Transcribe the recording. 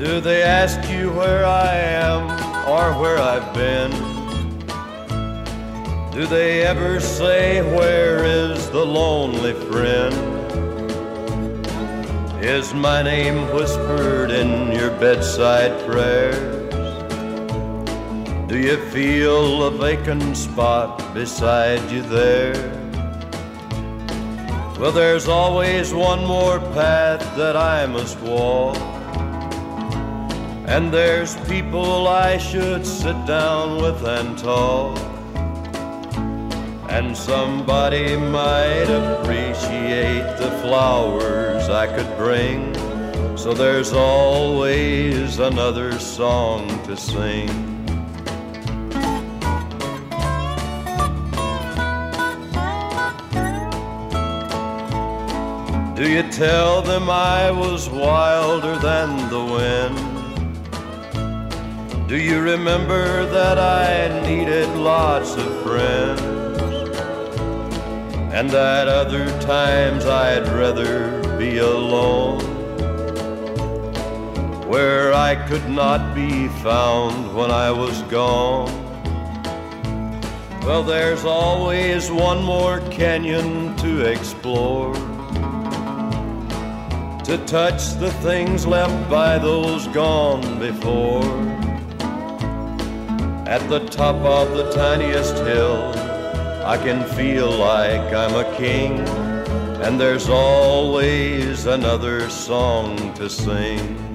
Do they ask you where I am or where I've been? Do they ever say, where is the lonely friend? Is my name whispered in your bedside prayers? Do you feel a vacant spot beside you there? Well, there's always one more path that I must walk, and there's people I should sit down with and talk, and somebody might appreciate the flowers I could bring. So there's always another song to sing. Do you tell them I was wilder than the wind? Do you remember that I needed lots of friends, and that other times I'd rather be alone, where I could not be found when I was gone? Well, there's always one more canyon to explore, to touch the things left by those gone before. At the top of the tiniest hill, I can feel like I'm a king, and there's always another song to sing.